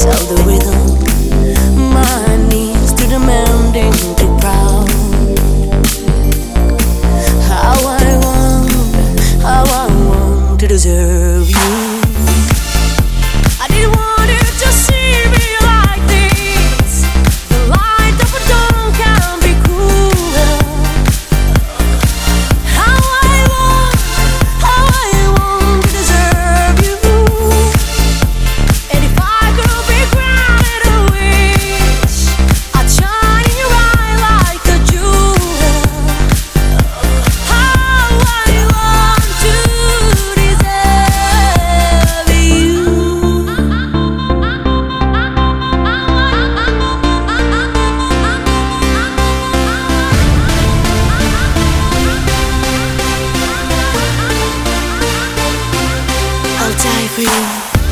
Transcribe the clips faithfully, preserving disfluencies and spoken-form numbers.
Tell the rhythm, my knees to demanding, too proud. How I want, how I want to deserve you. I didn't want you to see me like this. The light of a dawn can be cruel. How I want, how I want to deserve you. And if I could be granted a wish, I'd shine in your eye like a jewel. How I want to deserve you. I'll die for you.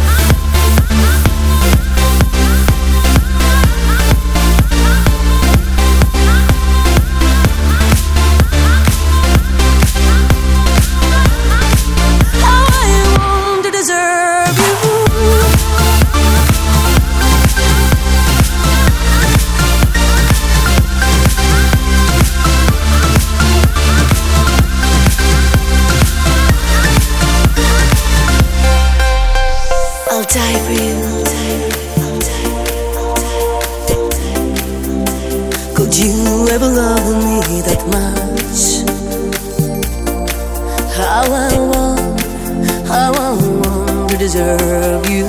How I want to deserve you. I'll die for you. Could you ever love me that much? How I want, how I want to deserve you.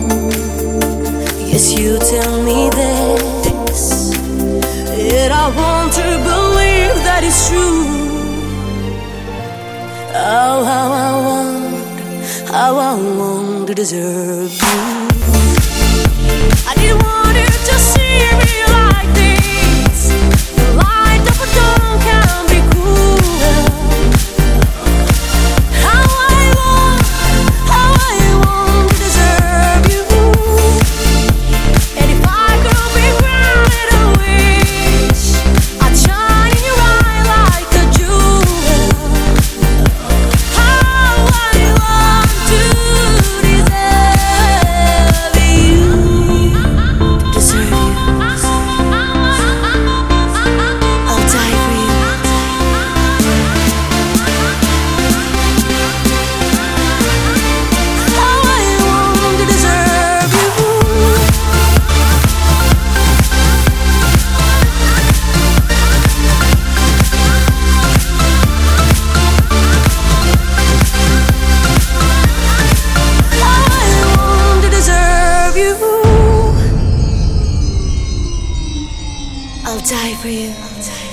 Yes, you tell me this, and I want to believe that it's true. Oh, how I want, how I want to deserve you. I didn't want you to see me like this. The light of a dawn can be cruel. How I want, how I want to deserve you. And if I could be granted a wish, I'd shine in your eye like a jewel. How I want to deserve you. Deserve you. I'll die for you. How I want to deserve you. How I want to deserve you. I'll die for you.